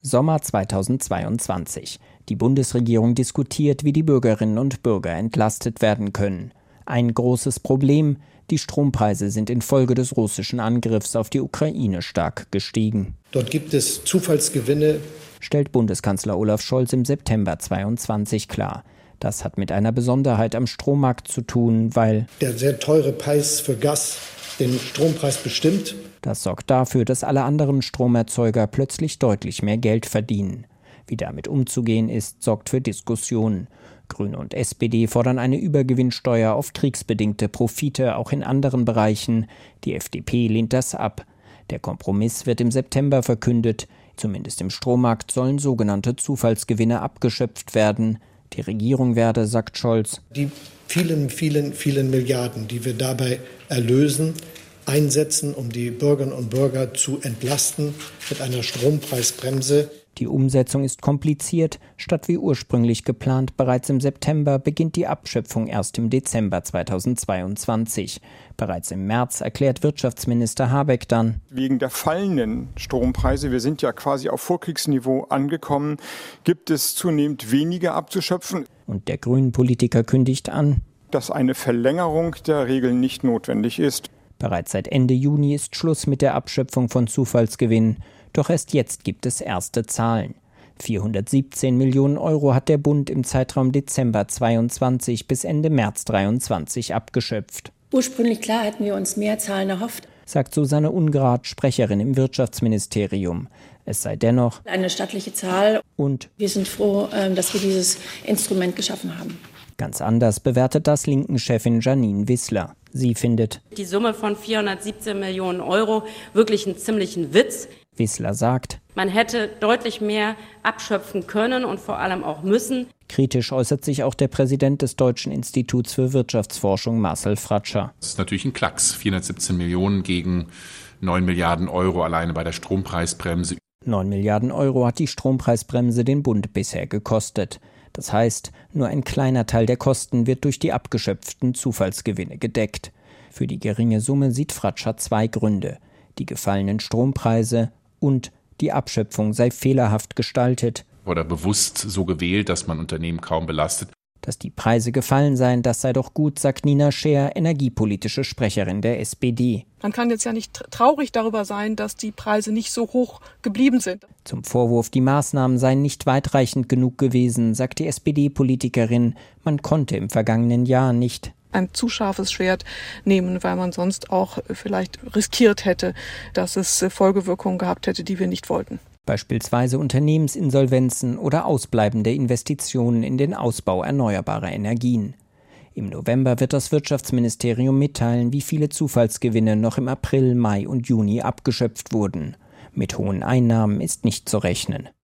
Sommer 2022. Die Bundesregierung diskutiert, wie die Bürgerinnen und Bürger entlastet werden können. Ein großes Problem: die Strompreise sind infolge des russischen Angriffs auf die Ukraine stark gestiegen. Dort gibt es Zufallsgewinne, stellt Bundeskanzler Olaf Scholz im September 2022 klar. Das hat mit einer Besonderheit am Strommarkt zu tun, weil der sehr teure Preis für Gas den Strompreis bestimmt. Das sorgt dafür, dass alle anderen Stromerzeuger plötzlich deutlich mehr Geld verdienen. Wie damit umzugehen ist, sorgt für Diskussionen. Grüne und SPD fordern eine Übergewinnsteuer auf kriegsbedingte Profite auch in anderen Bereichen. Die FDP lehnt das ab. Der Kompromiss wird im September verkündet. Zumindest im Strommarkt sollen sogenannte Zufallsgewinne abgeschöpft werden. Die Regierung werde, sagt Scholz, die vielen Milliarden, die wir dabei erlösen, einsetzen, um die Bürgerinnen und Bürger zu entlasten mit einer Strompreisbremse. Die Umsetzung ist kompliziert. Statt wie ursprünglich geplant bereits im September beginnt die Abschöpfung erst im Dezember 2022. Bereits im März erklärt Wirtschaftsminister Habeck dann: Wegen der fallenden Strompreise, wir sind ja quasi auf Vorkriegsniveau angekommen, gibt es zunehmend weniger abzuschöpfen. Und der Grünen-Politiker kündigt an, dass eine Verlängerung der Regeln nicht notwendig ist. Bereits seit Ende Juni ist Schluss mit der Abschöpfung von Zufallsgewinnen. Doch erst jetzt gibt es erste Zahlen. 417 Millionen Euro hat der Bund im Zeitraum Dezember 22 bis Ende März 23 abgeschöpft. Ursprünglich klar hatten wir uns mehr Zahlen erhofft, sagt Susanne Ungrad, Sprecherin im Wirtschaftsministerium. Es sei dennoch eine stattliche Zahl und wir sind froh, dass wir dieses Instrument geschaffen haben. Ganz anders bewertet das Linken-Chefin Janine Wissler. Sie findet die Summe von 417 Millionen Euro wirklich einen ziemlichen Witz. Wissler sagt, man hätte deutlich mehr abschöpfen können und vor allem auch müssen. Kritisch äußert sich auch der Präsident des Deutschen Instituts für Wirtschaftsforschung, Marcel Fratscher. Das ist natürlich ein Klacks. 417 Millionen gegen 9 Milliarden Euro alleine bei der Strompreisbremse. 9 Milliarden Euro hat die Strompreisbremse den Bund bisher gekostet. Das heißt, nur ein kleiner Teil der Kosten wird durch die abgeschöpften Zufallsgewinne gedeckt. Für die geringe Summe sieht Fratscher zwei Gründe: die gefallenen Strompreise und die Abschöpfung sei fehlerhaft gestaltet. Oder bewusst so gewählt, dass man Unternehmen kaum belastet. Dass die Preise gefallen seien, das sei doch gut, sagt Nina Scheer, energiepolitische Sprecherin der SPD. Man kann jetzt ja nicht traurig darüber sein, dass die Preise nicht so hoch geblieben sind. Zum Vorwurf, die Maßnahmen seien nicht weitreichend genug gewesen, sagt die SPD-Politikerin, man konnte im vergangenen Jahr nicht ein zu scharfes Schwert nehmen, weil man sonst auch vielleicht riskiert hätte, dass es Folgewirkungen gehabt hätte, die wir nicht wollten. Beispielsweise Unternehmensinsolvenzen oder ausbleibende Investitionen in den Ausbau erneuerbarer Energien. Im November wird das Wirtschaftsministerium mitteilen, wie viele Zufallsgewinne noch im April, Mai und Juni abgeschöpft wurden. Mit hohen Einnahmen ist nicht zu rechnen.